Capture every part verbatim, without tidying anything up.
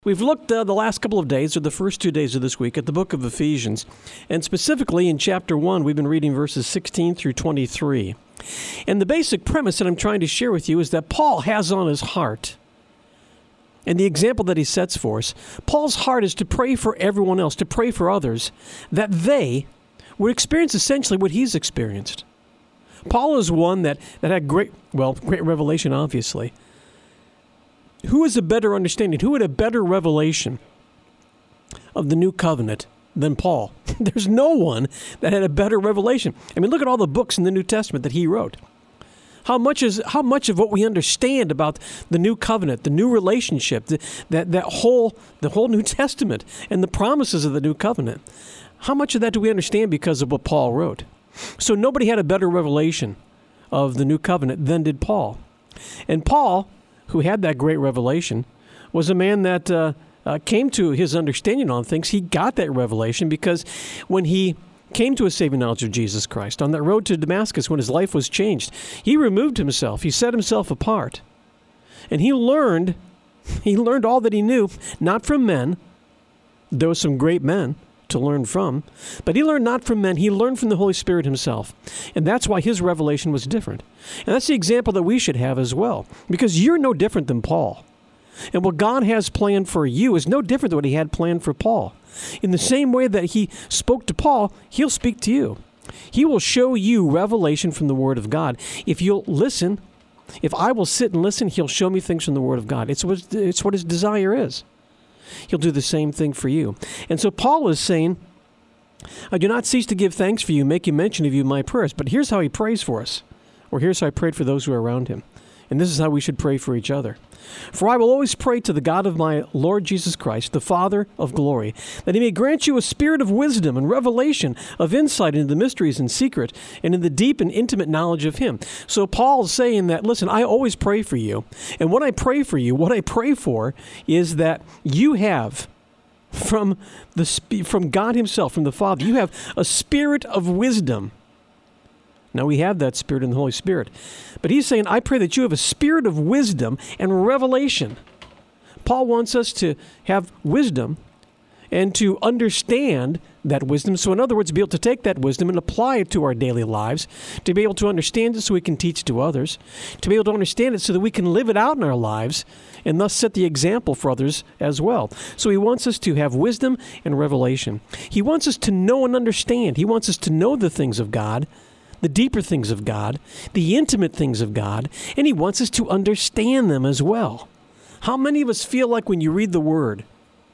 We've looked uh, the last couple of days, or the first two days of this week, at the book of Ephesians. And specifically in chapter one, we've been reading verses sixteen through twenty-three. And the basic premise that I'm trying to share with you is that Paul has on his heart, and the example that he sets for us, Paul's heart is to pray for everyone else, to pray for others, that they would experience essentially what he's experienced. Paul is one that, that had great, well, great revelation, obviously. Who has a better understanding? Who had a better revelation of the new covenant than Paul? There's no one that had a better revelation. I mean, look at all the books in the New Testament that he wrote. How much is how much of what we understand about the new covenant, the new relationship, the, that that whole the whole New Testament and the promises of the new covenant? How much of that do we understand because of what Paul wrote? So nobody had a better revelation of the new covenant than did Paul. And Paul, who had that great revelation, was a man that uh, uh, came to his understanding on things. He got that revelation because when he came to a saving knowledge of Jesus Christ, on that road to Damascus, when his life was changed, he removed himself. He set himself apart. And he learned, he learned all that he knew, not from men. There were some great men to learn from, but he learned not from men, he learned from the Holy Spirit himself. And that's why his revelation was different. And that's the example that we should have as well, because you're no different than Paul. And what God has planned for you is no different than what he had planned for Paul. In the same way that he spoke to Paul, he'll speak to you. He will show you revelation from the Word of God. If you'll listen, if I will sit and listen, he'll show me things from the Word of God. It's what, it's what his desire is. He'll do the same thing for you. And so Paul is saying, I do not cease to give thanks for you, making mention of you in my prayers. But here's how he prays for us. Or here's how he prayed for those who are around him. And this is how we should pray for each other. For I will always pray to the God of my Lord Jesus Christ, the Father of glory, that he may grant you a spirit of wisdom and revelation, of insight into the mysteries in secret, and in the deep and intimate knowledge of him. So Paul's saying that, listen, I always pray for you. And when I pray for you, what I pray for is that you have, from the from God himself, from the Father, you have a spirit of wisdom. Now, we have that Spirit in the Holy Spirit. But he's saying, I pray that you have a spirit of wisdom and revelation. Paul wants us to have wisdom and to understand that wisdom. So in other words, be able to take that wisdom and apply it to our daily lives, to be able to understand it so we can teach to others, to be able to understand it so that we can live it out in our lives and thus set the example for others as well. So he wants us to have wisdom and revelation. He wants us to know and understand. He wants us to know the things of God, the deeper things of God, the intimate things of God, and he wants us to understand them as well. How many of us feel like when you read the Word,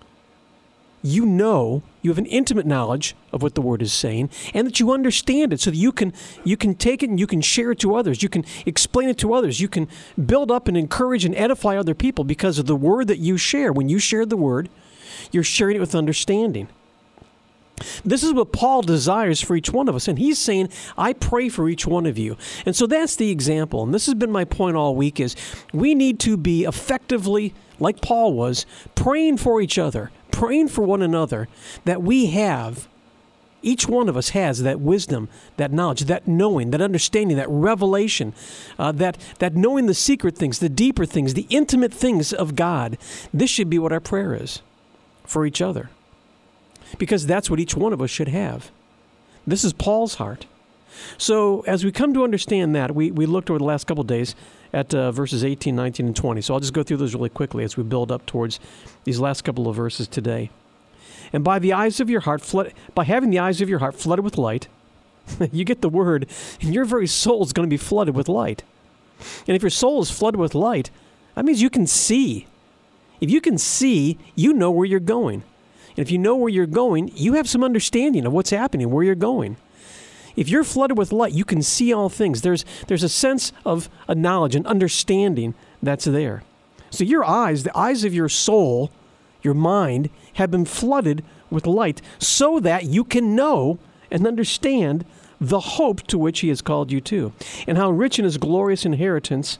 you know, you have an intimate knowledge of what the Word is saying, and that you understand it so that you can you can take it and you can share it to others. You can explain it to others. You can build up and encourage and edify other people because of the Word that you share. When you share the Word, you're sharing it with understanding. This is what Paul desires for each one of us. And he's saying, I pray for each one of you. And so that's the example. And this has been my point all week is we need to be effectively, like Paul was, praying for each other, praying for one another, that we have, each one of us has that wisdom, that knowledge, that knowing, that understanding, that revelation, uh, that, that knowing the secret things, the deeper things, the intimate things of God. This should be what our prayer is for each other. Because that's what each one of us should have. This is Paul's heart. So as we come to understand that, we, we looked over the last couple of days at uh, verses eighteen, nineteen, and twenty. So I'll just go through those really quickly as we build up towards these last couple of verses today. And by the eyes of your heart, flood, by having the eyes of your heart flooded with light, you get the word, and your very soul is going to be flooded with light. And if your soul is flooded with light, that means you can see. If you can see, you know where you're going. And if you know where you're going, you have some understanding of what's happening, where you're going. If you're flooded with light, you can see all things. There's there's a sense of a knowledge, an understanding that's there. So your eyes, the eyes of your soul, your mind, have been flooded with light so that you can know and understand the hope to which he has called you to, and how rich in his glorious inheritance,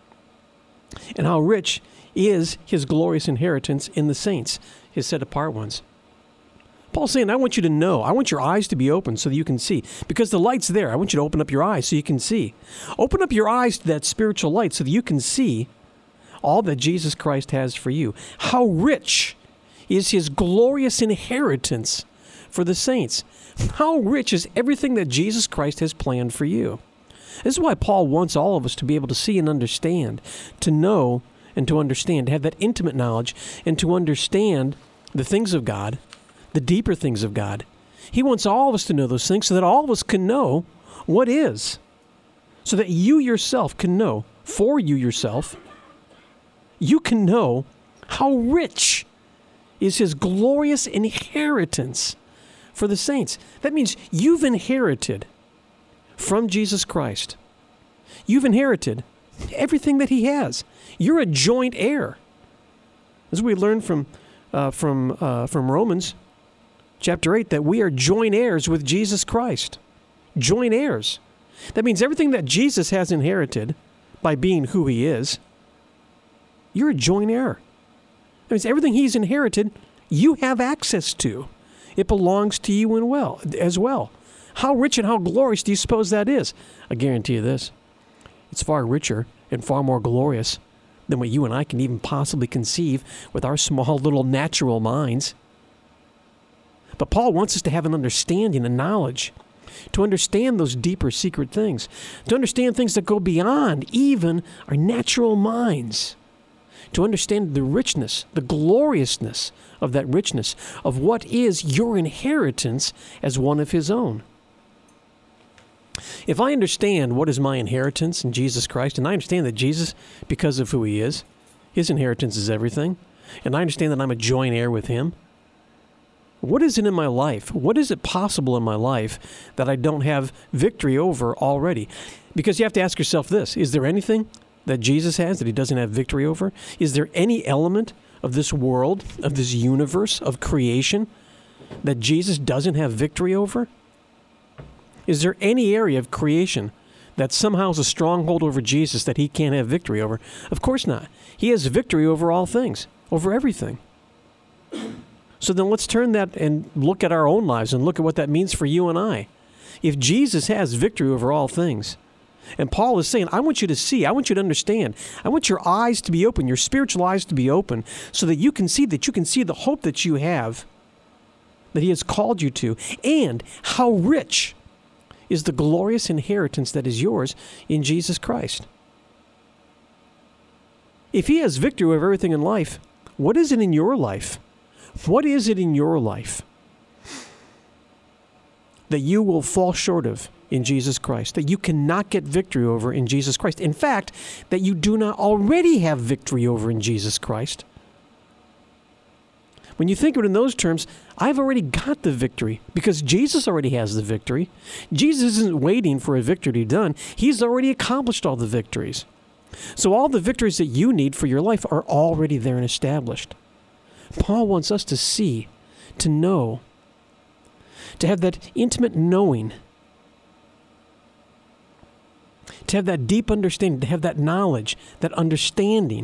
and how rich is his glorious inheritance in the saints, his set-apart ones. Paul's saying, I want you to know. I want your eyes to be open so that you can see. Because the light's there. I want you to open up your eyes so you can see. Open up your eyes to that spiritual light so that you can see all that Jesus Christ has for you. How rich is his glorious inheritance for the saints. How rich is everything that Jesus Christ has planned for you. This is why Paul wants all of us to be able to see and understand, to know and to understand, to have that intimate knowledge, and to understand the things of God, the deeper things of God. He wants all of us to know those things so that all of us can know what is, so that you yourself can know, for you yourself, you can know how rich is his glorious inheritance for the saints. That means you've inherited from Jesus Christ. You've inherited everything that he has. You're a joint heir. As we learned from uh, from uh, from Romans chapter eight, that we are joint heirs with Jesus Christ. Joint heirs. That means everything that Jesus has inherited by being who he is, you're a joint heir. That means everything he's inherited, you have access to. It belongs to you and well as well. How rich and how glorious do you suppose that is? I guarantee you this. It's far richer and far more glorious than what you and I can even possibly conceive with our small little natural minds. But Paul wants us to have an understanding and knowledge, to understand those deeper secret things, to understand things that go beyond even our natural minds, to understand the richness, the gloriousness of that richness, of what is your inheritance as one of his own. If I understand what is my inheritance in Jesus Christ, and I understand that Jesus, because of who he is, his inheritance is everything, and I understand that I'm a joint heir with him, what is it in my life? What is it possible in my life that I don't have victory over already? Because you have to ask yourself this: is there anything that Jesus has that he doesn't have victory over? Is there any element of this world, of this universe, of creation, that Jesus doesn't have victory over? Is there any area of creation that somehow is a stronghold over Jesus that he can't have victory over? Of course not. He has victory over all things, over everything. So then let's turn that and look at our own lives and look at what that means for you and I. If Jesus has victory over all things, and Paul is saying, I want you to see, I want you to understand, I want your eyes to be open, your spiritual eyes to be open, so that you can see that you can see the hope that you have, that he has called you to, and how rich is the glorious inheritance that is yours in Jesus Christ. If he has victory over everything in life, what is it in your life? What is it in your life that you will fall short of in Jesus Christ, that you cannot get victory over in Jesus Christ? In fact, that you do not already have victory over in Jesus Christ. When you think of it in those terms, I've already got the victory because Jesus already has the victory. Jesus isn't waiting for a victory to be done. He's already accomplished all the victories. So all the victories that you need for your life are already there and established. Paul wants us to see, to know, to have that intimate knowing, to have that deep understanding, to have that knowledge, that understanding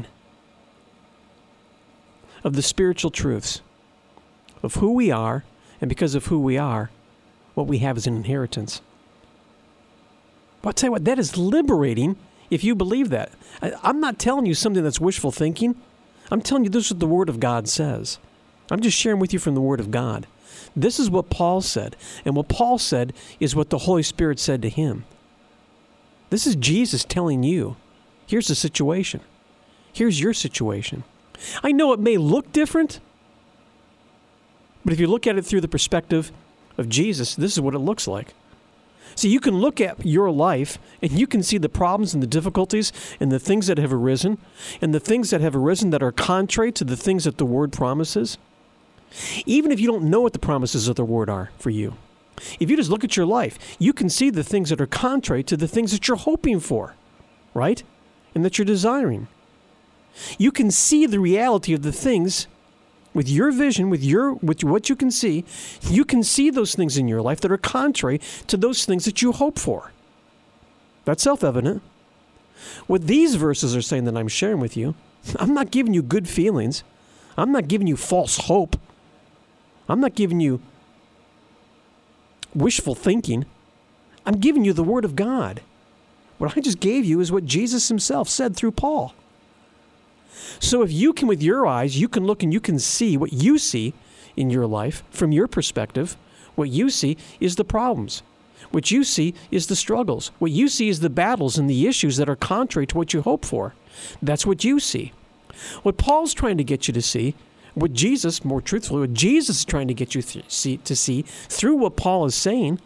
of the spiritual truths of who we are, and because of who we are, what we have is an inheritance. But I'll tell you what, that is liberating if you believe that. I, I'm not telling you something that's wishful thinking. I'm telling you this is what the Word of God says. I'm just sharing with you from the Word of God. This is what Paul said, and what Paul said is what the Holy Spirit said to him. This is Jesus telling you, here's the situation. Here's your situation. I know it may look different, but if you look at it through the perspective of Jesus, this is what it looks like. See, you can look at your life and you can see the problems and the difficulties and the things that have arisen and the things that have arisen that are contrary to the things that the Word promises. Even if you don't know what the promises of the Word are for you, if you just look at your life, you can see the things that are contrary to the things that you're hoping for, right? And that you're desiring. You can see the reality of the things with your vision, with your with what you can see. You can see those things in your life that are contrary to those things that you hope for. That's self-evident. What these verses are saying that I'm sharing with you, I'm not giving you good feelings. I'm not giving you false hope. I'm not giving you wishful thinking. I'm giving you the Word of God. What I just gave you is what Jesus himself said through Paul. So if you can, with your eyes, you can look and you can see what you see in your life from your perspective. What you see is the problems. What you see is the struggles. What you see is the battles and the issues that are contrary to what you hope for. That's what you see. What Paul's trying to get you to see, what Jesus, more truthfully, what Jesus is trying to get you th- see, to see through what Paul is saying,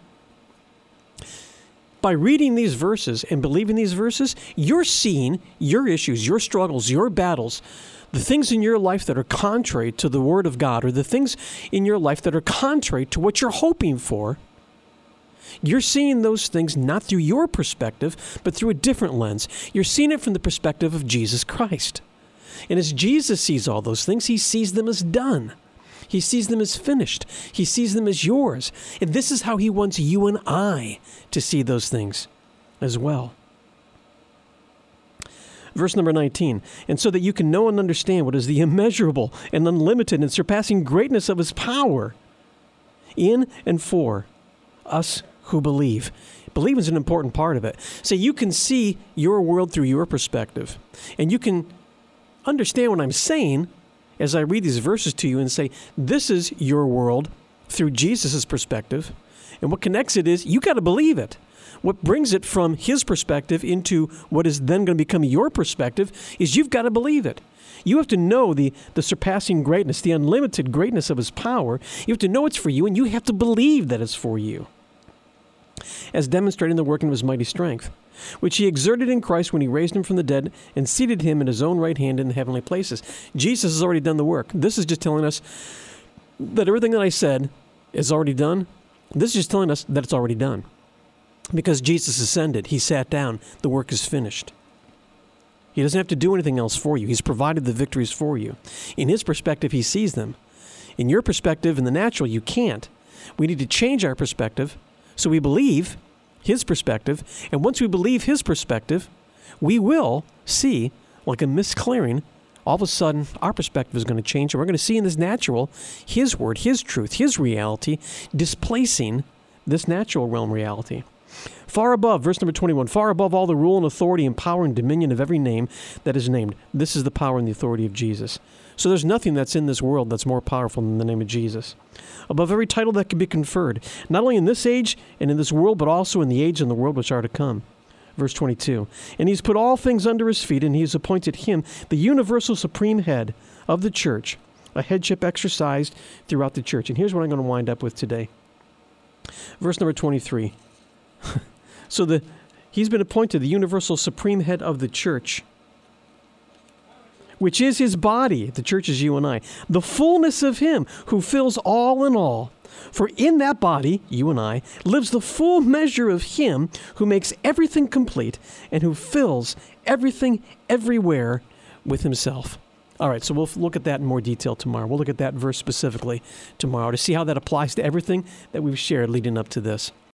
by reading these verses and believing these verses, you're seeing your issues, your struggles, your battles, the things in your life that are contrary to the Word of God, or the things in your life that are contrary to what you're hoping for. You're seeing those things not through your perspective, but through a different lens. You're seeing it from the perspective of Jesus Christ. And as Jesus sees all those things, he sees them as done. He sees them as finished. He sees them as yours. And this is how he wants you and I to see those things as well. Verse number nineteen, and so that you can know and understand what is the immeasurable and unlimited and surpassing greatness of his power in and for us who believe. Believing is an important part of it. So you can see your world through your perspective. And you can understand what I'm saying as I read these verses to you and say, this is your world through Jesus' perspective. And what connects it is, you got to believe it. What brings it from his perspective into what is then going to become your perspective is you've got to believe it. You have to know the, the surpassing greatness, the unlimited greatness of his power. You have to know it's for you, and you have to believe that it's for you, as demonstrating the working of his mighty strength, which he exerted in Christ when he raised him from the dead and seated him in his own right hand in the heavenly places. Jesus has already done the work. This is just telling us that everything that I said is already done. This is just telling us that it's already done. Because Jesus ascended, he sat down, the work is finished. He doesn't have to do anything else for you. He's provided the victories for you. In his perspective, he sees them. In your perspective, in the natural, you can't. We need to change our perspective so we believe his perspective. And once we believe his perspective, we will see, like a mist clearing, all of a sudden our perspective is going to change. And we're going to see in this natural his word, his truth, his reality, displacing this natural realm reality. Far above, verse number twenty-one, far above all the rule and authority and power and dominion of every name that is named. This is the power and the authority of Jesus. So there's nothing that's in this world that's more powerful than the name of Jesus. Above every title that can be conferred, not only in this age and in this world, but also in the age and the world which are to come. Verse twenty-two, and he's put all things under his feet, and he's appointed him the universal supreme head of the church, a headship exercised throughout the church. And here's what I'm going to wind up with today. Verse number twenty-three. So the he's been appointed the universal supreme head of the church, which is his body. The church is you and I. The fullness of him who fills all in all. For in that body, you and I, lives the full measure of him who makes everything complete and who fills everything everywhere with himself. All right, so we'll look at that in more detail tomorrow. We'll look at that verse specifically tomorrow to see how that applies to everything that we've shared leading up to this.